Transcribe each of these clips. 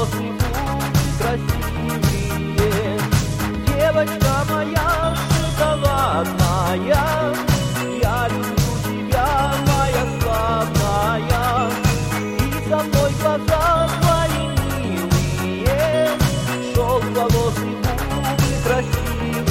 волосы будут красивее. Девочка моя шоколадная, я люблю тебя, моя славная. И со мной глаза твои милые, шелк волосы будут красивые.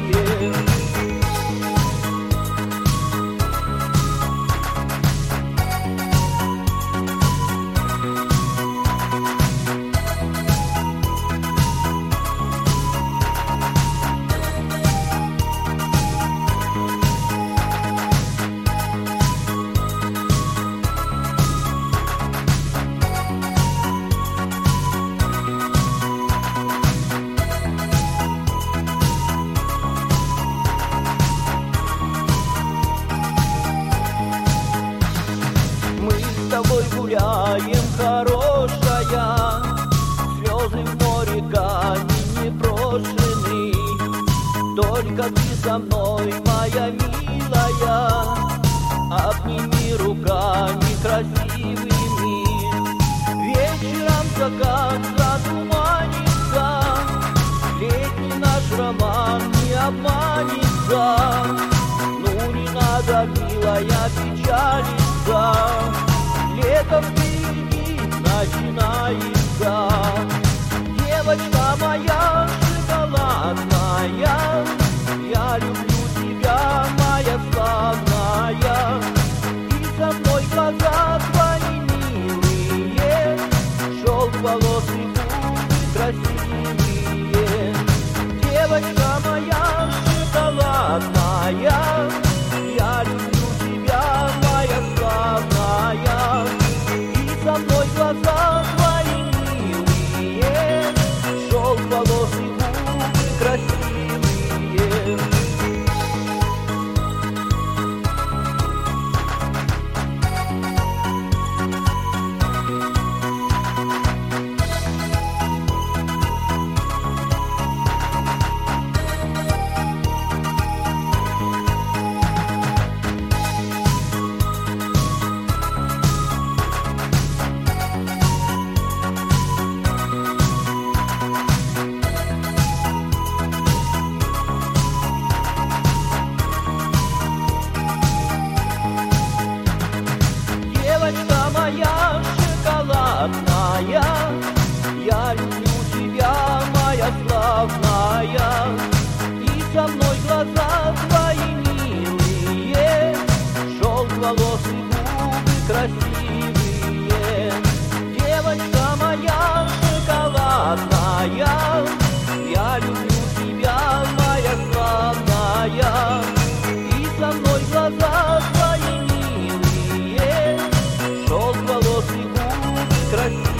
Гуляем, хорошая, слезы в море камень не брошены. Только ты со мной, моя милая, обними руками красивыми. Вечером закат затуманится, летний наш роман не обманется. Ну не надо, милая, печалиться, лето впереди начинается. Девочка моя шоколадная, я люблю тебя, моя славная. И со мной глаза твои милые, шелк волосы будут красивые. Девочка моя шоколадная, я люблю тебя, моя славная. И со мной глаза твои милые, шелк волосы будут красивые. Девочка моя шоколадная, я люблю тебя, моя славная. И со мной глаза твои милые, шелк волосы будут красивые. Девочка моя шоколадная, я люблю тебя, моя славная. И со мной глаза твои милые, шелк волосы будут красивые.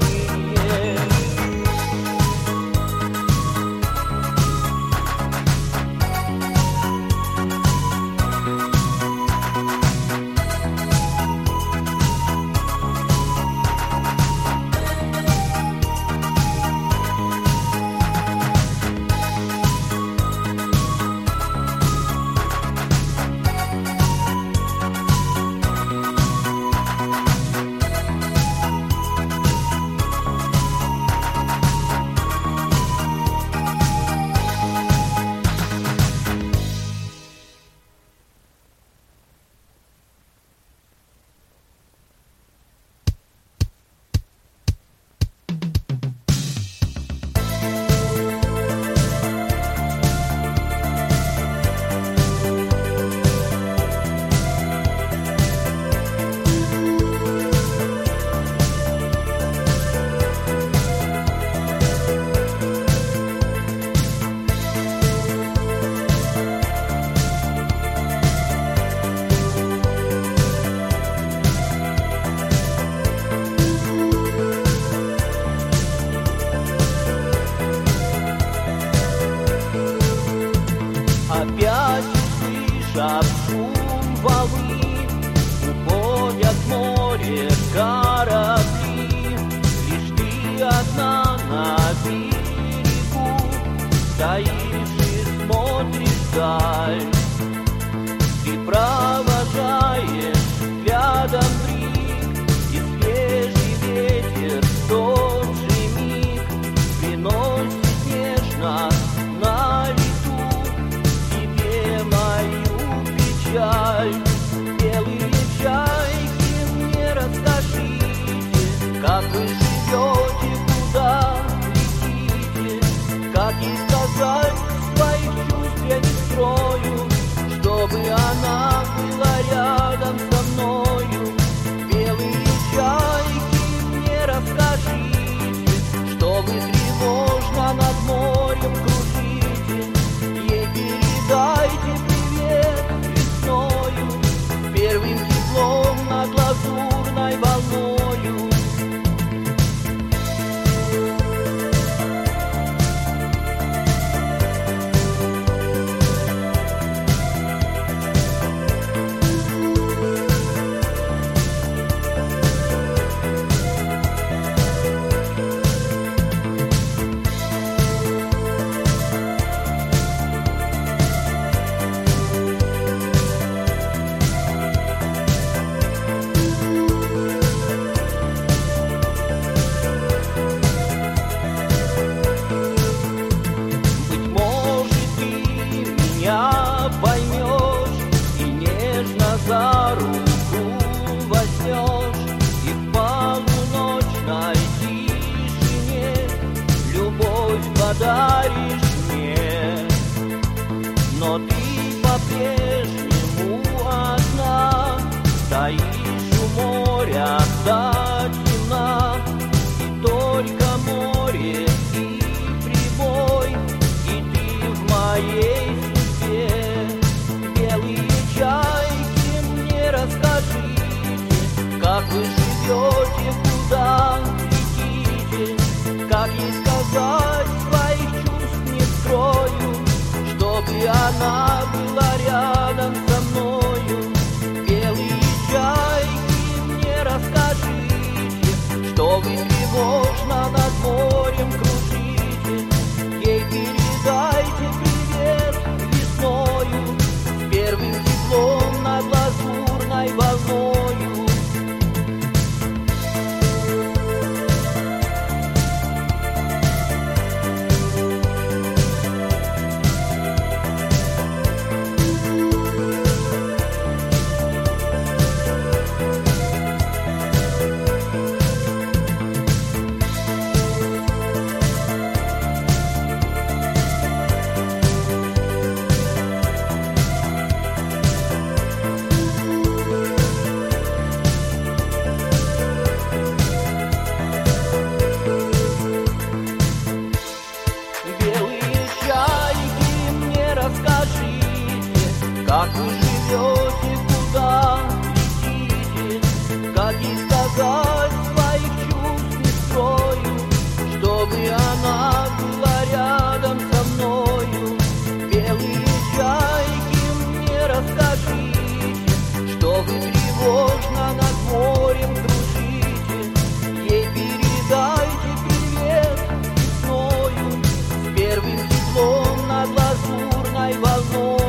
Опять услышав шум волны, уходят в море корабли. Лишь ты одна на берегу, стоишь и смотришь вдаль. Ты провожаешь взглядом брик, и свежий ветер в тот же миг но ты по-прежнему одна. Стоишь у моря до темна, и только море и прибой, и ты в моей судьбе. Белые чайки, мне расскажите, как вы живете, куда летите, как ей сказать, своих чувств не скрою, чтобы она была рядом со мною. Белые чайки, мне расскажите, что вы тревожно над морем кружите. Ей передайте привет весною, с первым теплом над лазурной волною. Как вы живете, куда летите, как ей сказать, своих чувств не скрою, чтобы она была рядом со мною. Белые чайки, мне расскажите, что вы тревожно над морем кружите. Ей передайте привет весною, с первым теплом над лазурной волною.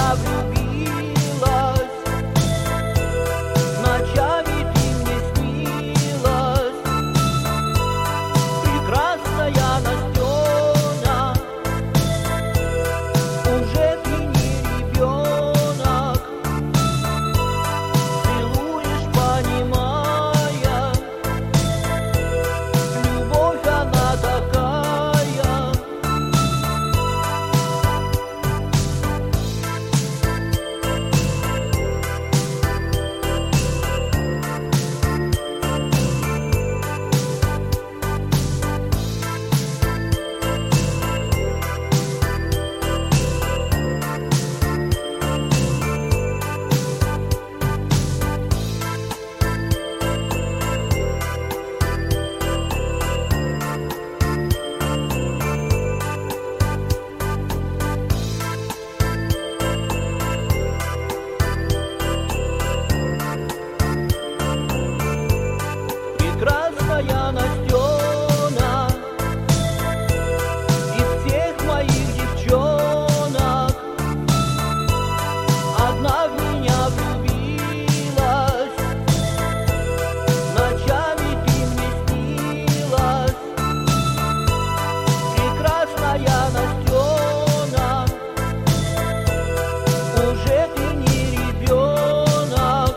меня влюбилась, ночами ты мне снилась, прекрасная Настена, уже ты не ребенок, целуешь, понимая, любовь она такая. Прекрасная Настена, из всех моих девчонок одна в меня влюбилась, ночами ты мне снилась, прекрасная Настена, уже ты не ребенок,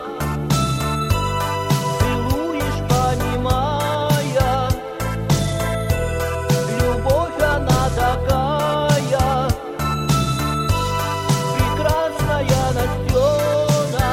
целуешь, понимая, любовь она такая, прекрасная Настена.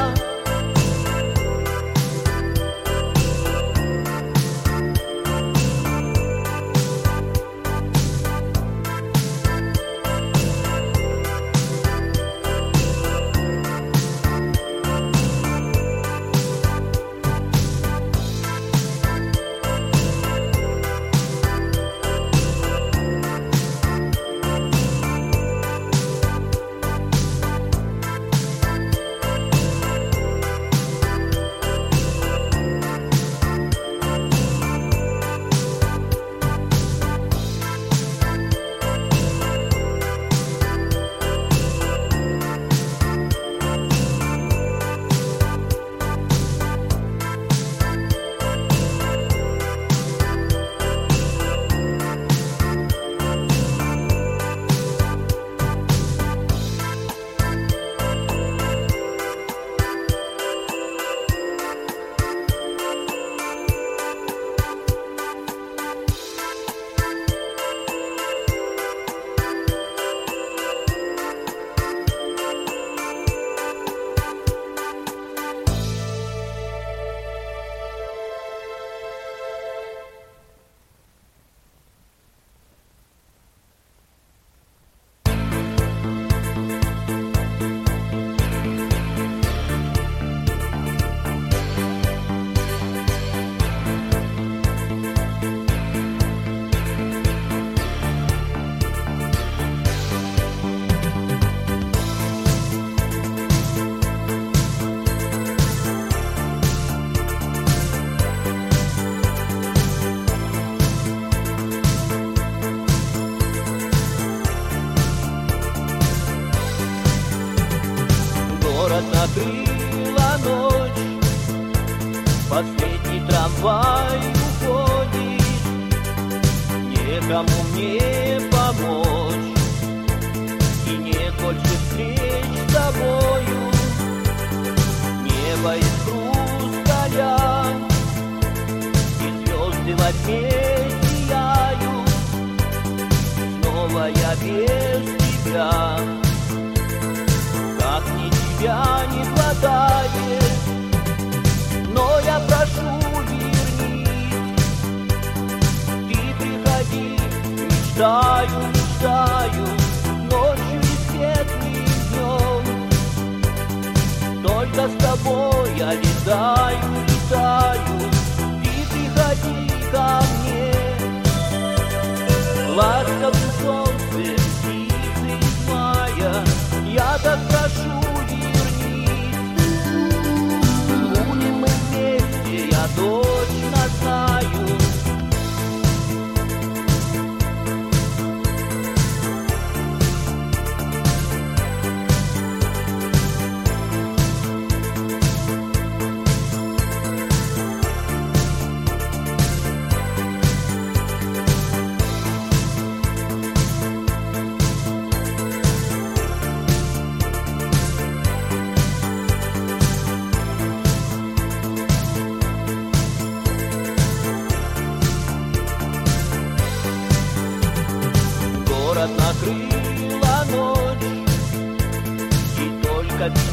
Город накрыла ночь, последний трамвай уходит, некому мне помочь, и нет больше встреч с тобою. Небо из хрусталя, и звезды во тьме сияют, снова я без тебя. Как мне тебя не хватает, но я прошу, вернись. Ты приходи, мечтаю, мечтаю, ночью и светлым днем. Только с тобой я летаю, летаю. Ты приходи ко мне, ласковым солнцем птицы из мая. Я так прошу, вернись. Будем мы вместе, я точно знаю.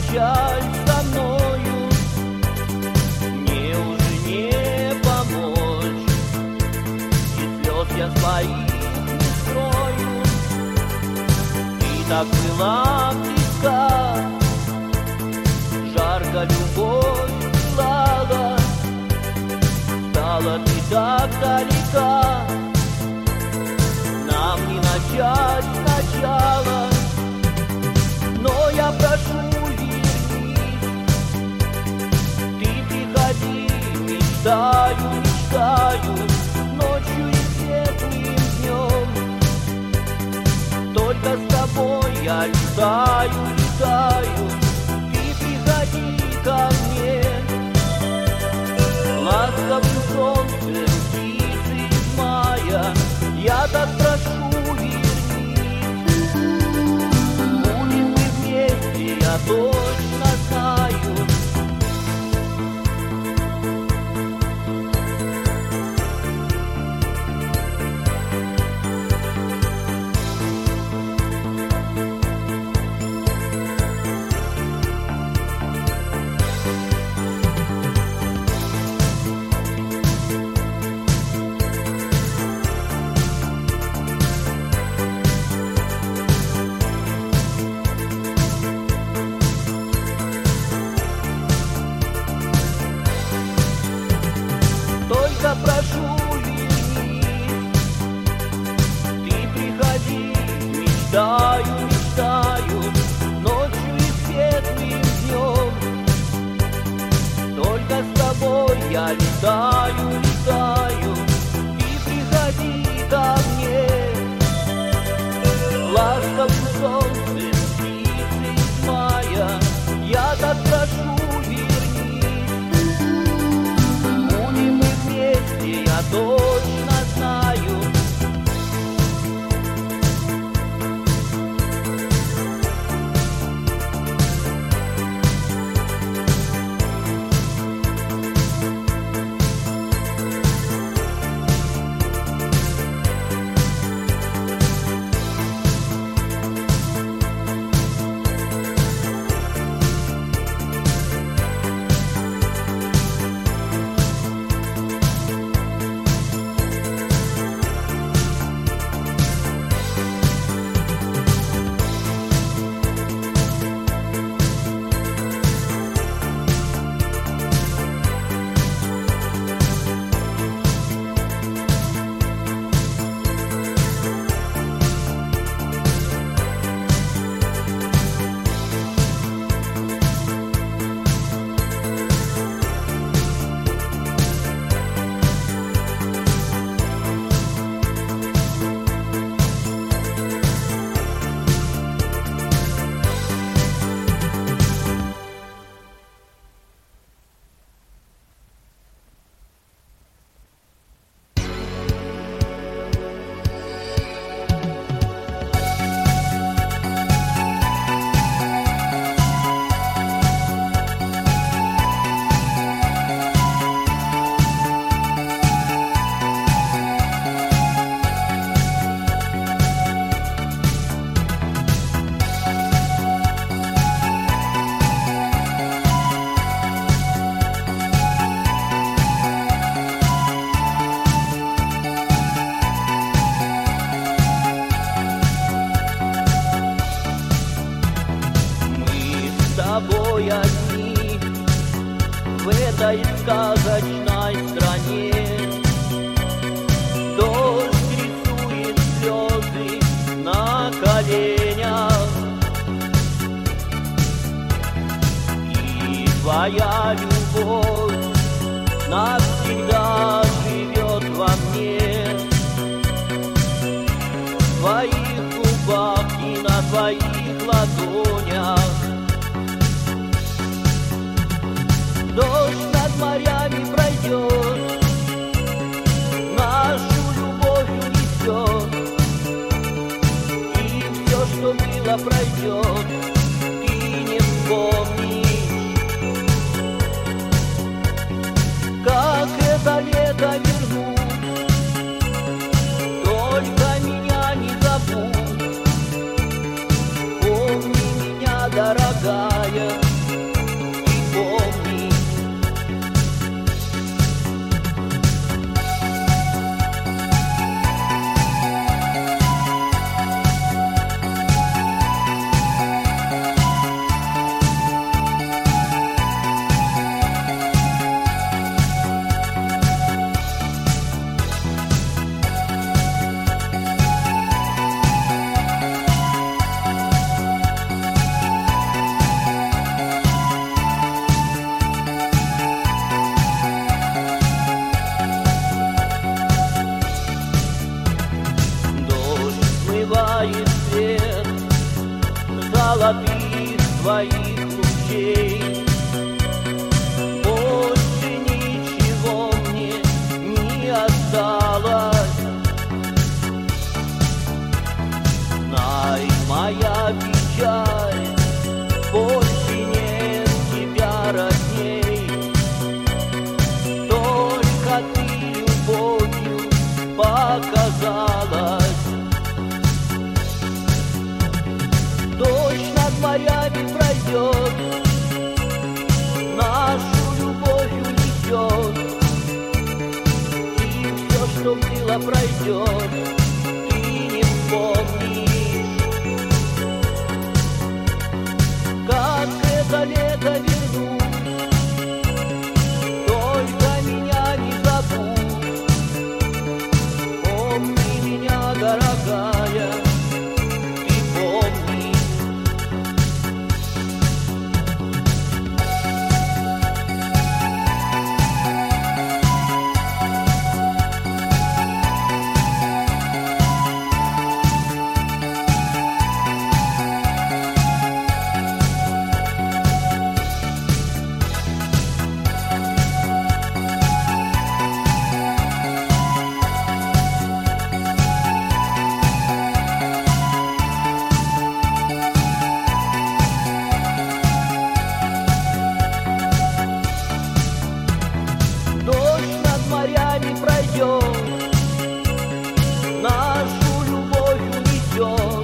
печаль со мною, мне уже не помочь, и слез я своих не скрою. Ты так была близка, жарко любовь пылала, стала ты так далека, нам не начать сначала. Но я прошу, вернись, ты приходи, мечтаю, мечтаю, ночью и светлым днем. Только с тобой я летаю, летаю, ты приходи ко мне. Ласковым солнцем птицы из мая я так прошу, вернись. Будем мы вместе, я точно знаю. Только прошу, вернись, ты приходи, мечтаю, мечтаю, ночью и светлым днем. Только с тобой я летаю, летаю, ты приходи ко мне. Ласковым солнцем птицы из мая я так прошу, я точно знаю. тобой одни в этой сказочной стране. Дождь рисует слезы на коленях, и твоя любовь навсегда живет во мне. В твоих губах и на твоих ладонях. Дождь над морями пройдет, нашу любовь унесет, и все, что было, пройдет, ты не вспомнишь. Как это лето вернуть, только меня не забудь. Помни меня, дорогая, золотых твоих лучей. Больше ничего мне не осталось. Знай, моя печаль, больше нет тебя родней. Только ты любовью показалась. Дождь над морями пройдет, нашу любовь унесет, и все, что было, пройдет, ты не вспомнишь. Как это лето вернуть, только меня не забудь. Помни меня, дорогая, ты помни. Дождь над морями пройдет, нашу любовь унесет,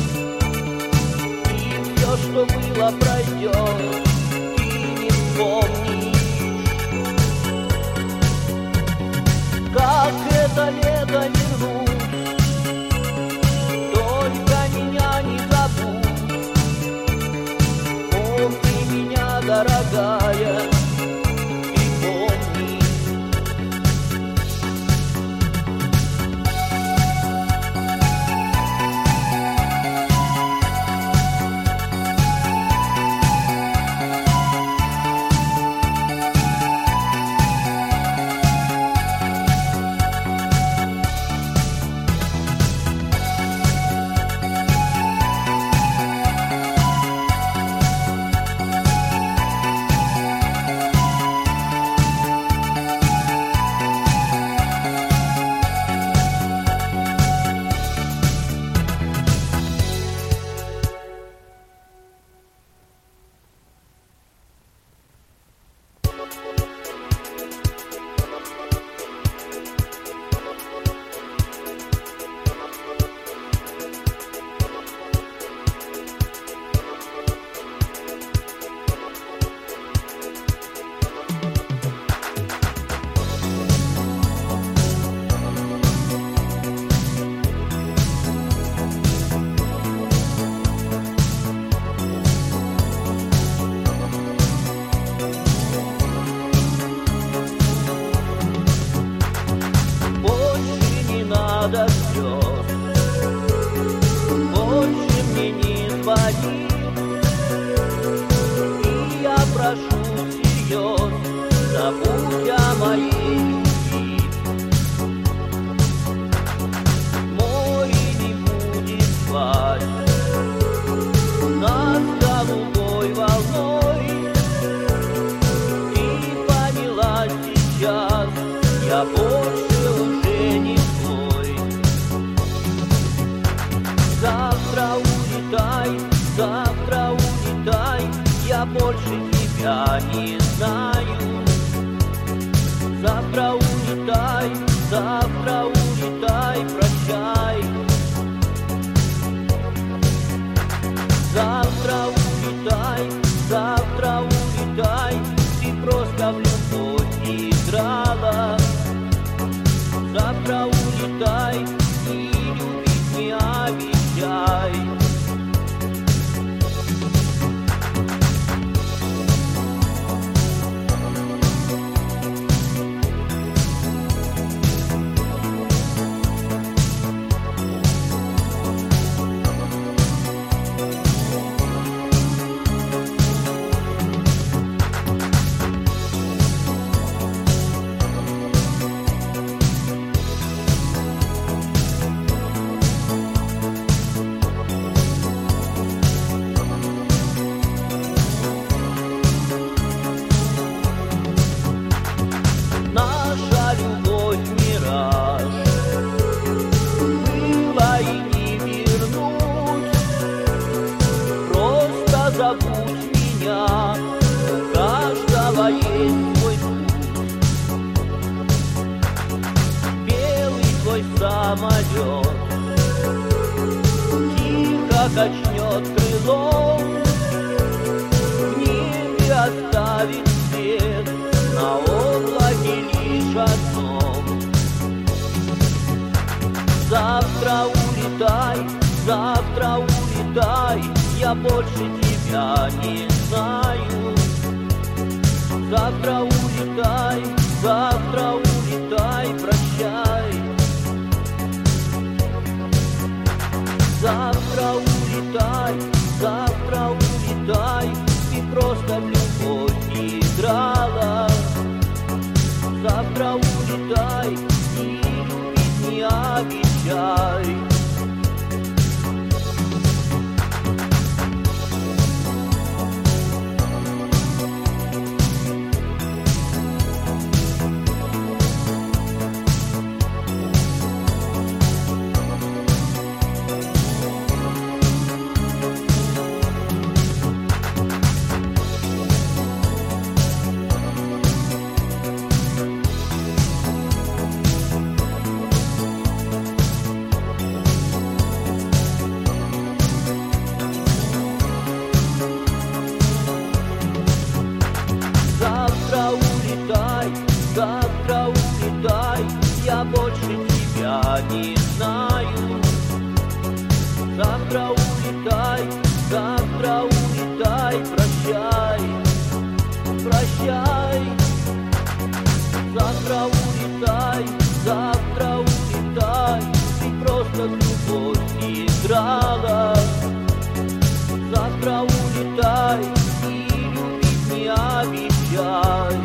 и все, что было, пройдет, ты не вспомнишь. Как это лето вернуть, только меня не забудь. Помни меня, дорогая, ты помни. Надо слез, больше мне не звони, и я прошу всерьез, забудь о моей любви. Море не будет звать нас голубой волной. Ты поняла сейчас, я больше уже не твой. Завтра улетай, я больше тебя не знаю. Завтра улетай, прощай. Завтра улетай, ты просто в любовь играла. Завтра улетай и любить не обещай. полет. Тихо качнет крылом, в небе оставит след, на облаке лишь одном. Завтра улетай, я больше тебя не знаю. Завтра улетай, прощай. Завтра улетай, ты просто в любовь не играла. Завтра улетай и любить не обещай. Завтра улетай, я больше тебя не знаю. Завтра улетай, прощай, прощай. Завтра улетай, ты просто в любовь не играла. Завтра улетай и любить не обещай.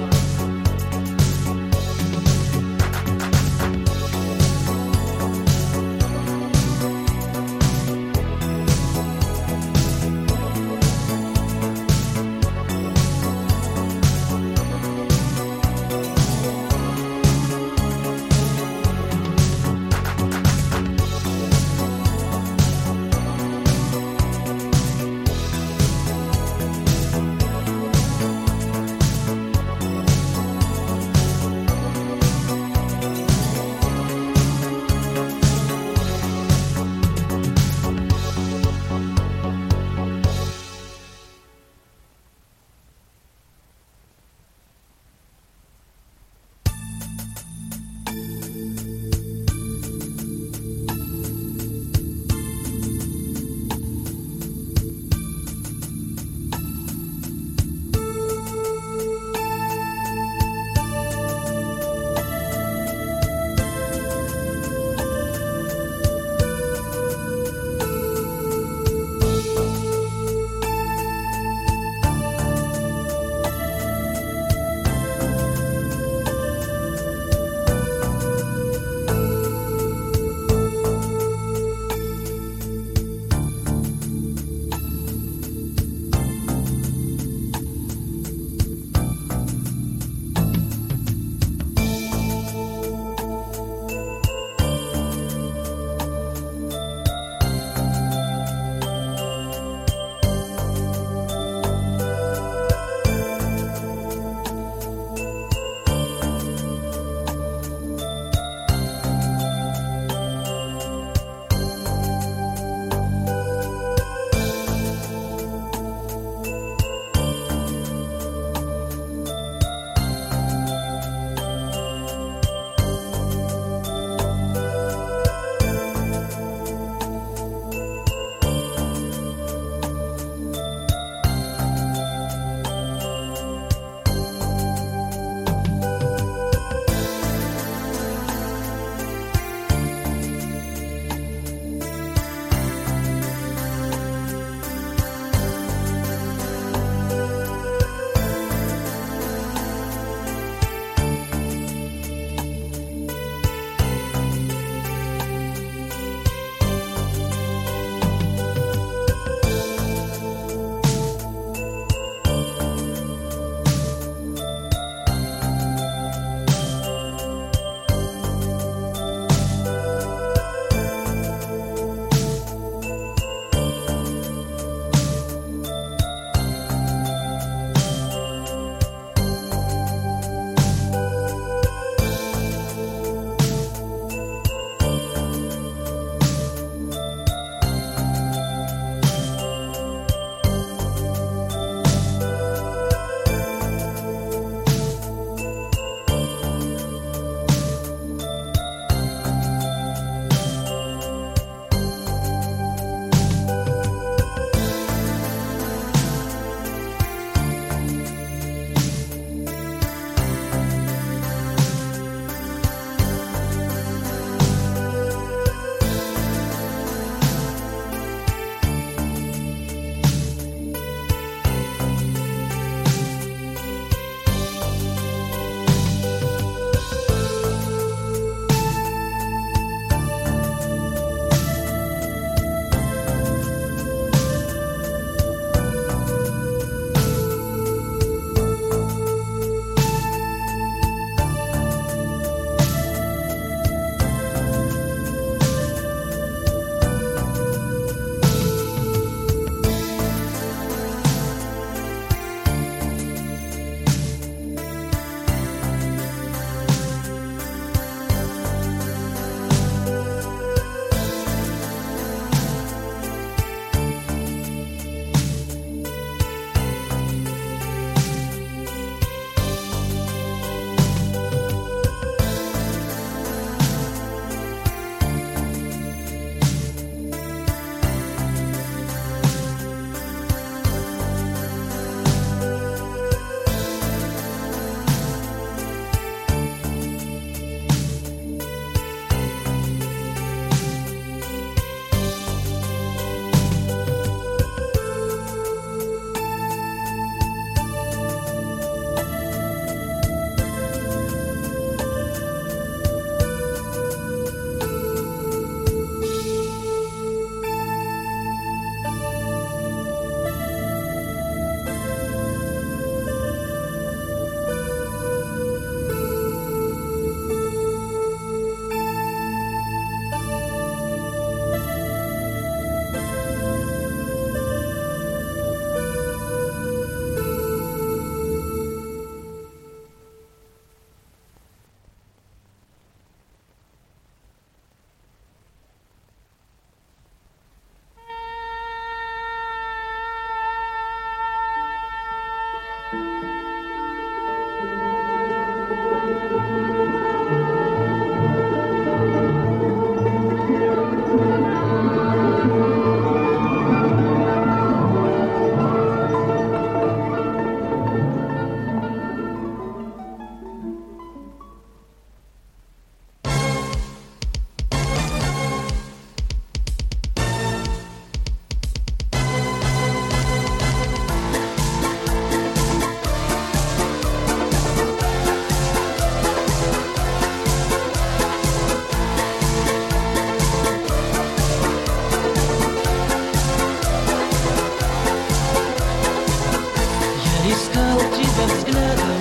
искал тебя взглядом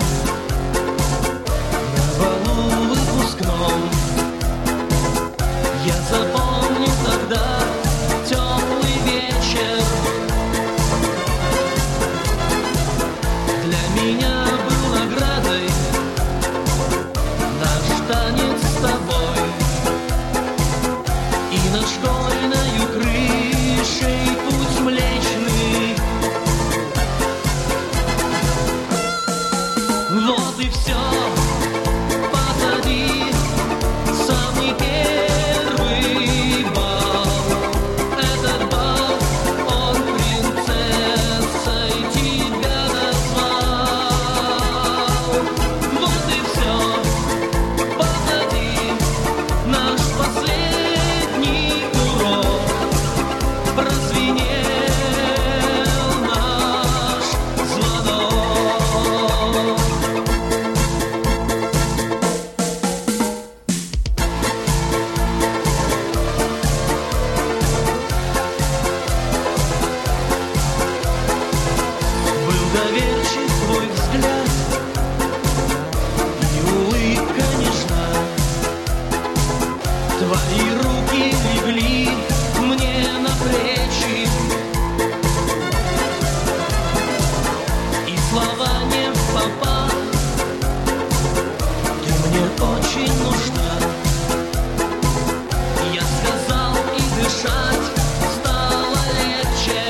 на балу выпускном. Я запомню тогда теплый вечер. Для меня был наградой наш танец с тобой. И над школьною крышей путь Млечный. Вот и все позади, самый первый бал. Этот бал, он принцессой тебя назвал. Вот и все позади, наш последний урок. Прозвенел наш звонок. Был доверчив твой взгляд и улыбка нежна. Твои руки легли мне на плечи, и слова не в попад. Ты мне очень нужна. Я сказал, и дышать стало легче.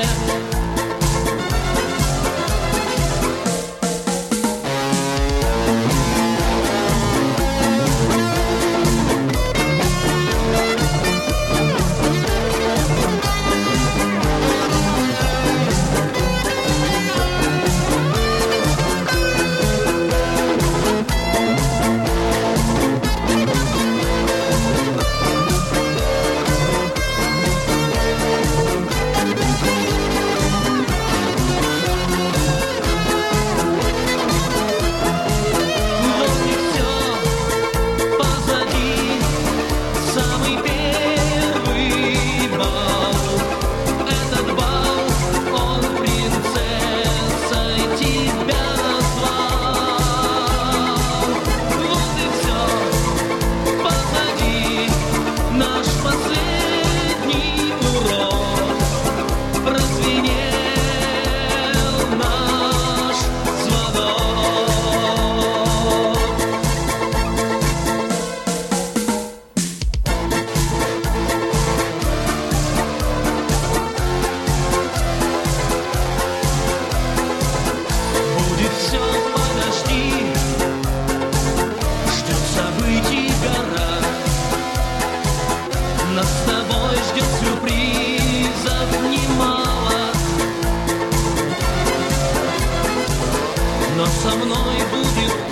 Вот и все позади, самый первый бал. Этот бал, он принцессой тебя назвал. Вот и все позади, наш последний урок. Прозвенел наш звонок. Будет все, подожди, ждет событий гора. Нас с тобой ждет сюрпризов немало, но со мной будет